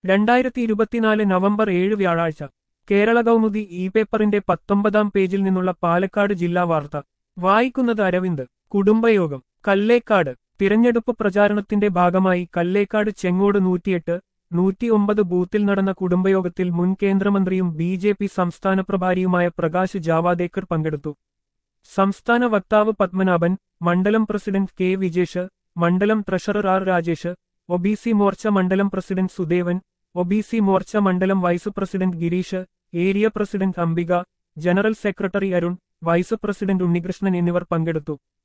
2024 November 7 വ്യാഴാഴ്ച Kerala Kaumudi E പേപ്പറിന്റെ 19-ാം പേജിൽ നിന്നുള്ള പാലക്കാട് ജില്ലാ വാർത്ത വായിക്കുന്നത് അരവിന്ദ്. കുടുംബയോഗം കല്ലേക്കാട്. തിരഞ്ഞെടുപ്പ് പ്രചാരണത്തിന്റെ ഭാഗമായി കല്ലേക്കാട് ചെങ്ങോട് 108, 109 ബൂത്തിൽ നടന്ന കുടുംബയോഗത്തിൽ മുൻ കേന്ദ്രമന്ത്രിയും ബി.ജെ.പി. സംസ്ഥാന പ്രഭാരിയുമായ പ്രകാശ് ജാവദേക്കർ പങ്കെടുത്തു. സംസ്ഥാന വക്താവ് പത്മനാഭൻ, മണ്ഡലം പ്രസിഡന്റ് കെ വിജേഷ്, മണ്ഡലം treasurer R Rajesh, OBC. Morcha മണ്ഡലം പ്രസിഡന്റ് സുദേവൻ, ഒ.ബി.സി. മോർച്ച മണ്ഡലം vice president Girish, area president Ambika, general secretary Arun, vice president Unnikrishnan എന്നിവർ പങ്കെടുത്തു.